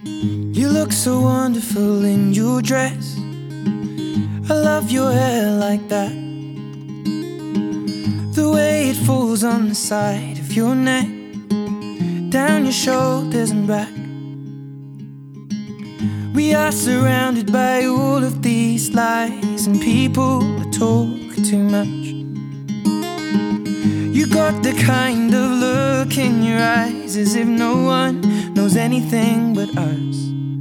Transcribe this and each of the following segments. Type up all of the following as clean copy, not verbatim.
You look so wonderful in your dress. I love your hair like that, the way it falls on the side of your neck, down your shoulders and back. We are surrounded by all of these lies, and people are talking too much. You got the kind of look in your eyes as if no one knows anything but us.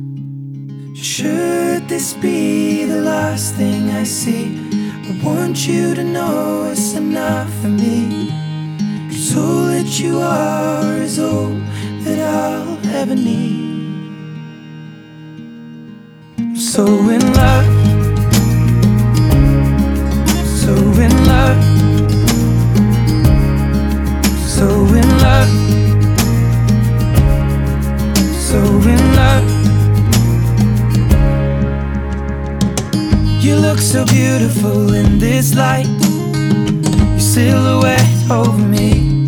Should this be the last thing I see? I want you to know it's enough for me, 'cause all that you are is all that I'll ever need. I'm so in love, so in love, so in love, so in love. You look so beautiful in this light, your silhouette over me,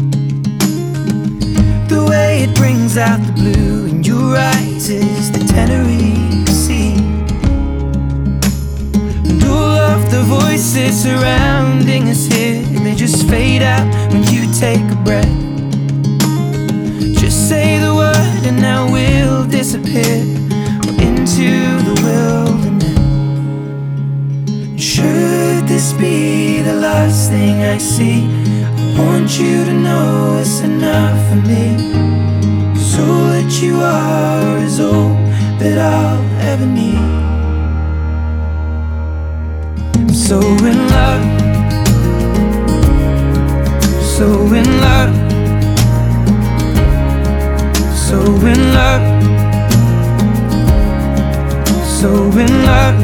the way it brings out the blue in your eyes is the Tenerife Sea. And all of the voices surrounding us here, they just fade out when you take a breath. Just say the word and now we'll disappear into the wilderness. Should this be the last thing I see? I want you to know it's enough for me, 'cause all that you are is all that I'll ever need. I'm so in love, so in love, so in love, so in love.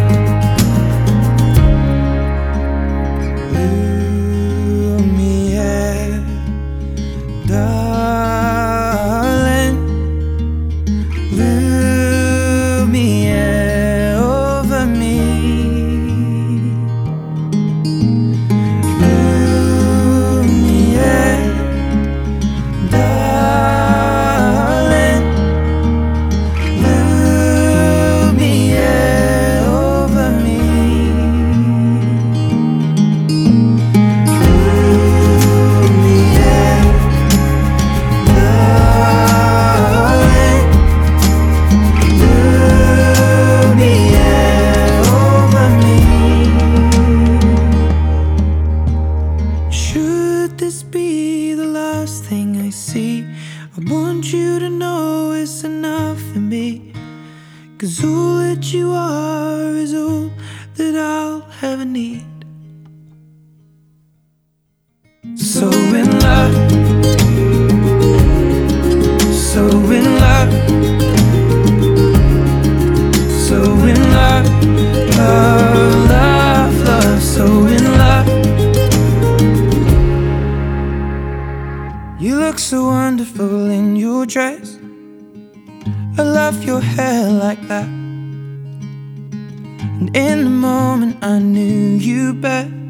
Darling, Lumiere over me, Lumiere, darling, Lumiere over me. Should this be the last thing I see? I want you to know it's enough for me, 'cause all that you are is all that I'll ever need. So in love, so in love, so in love, love, love, love, so in love. You look so wonderful in your dress. I love your hair like that. And in the moment I knew you best.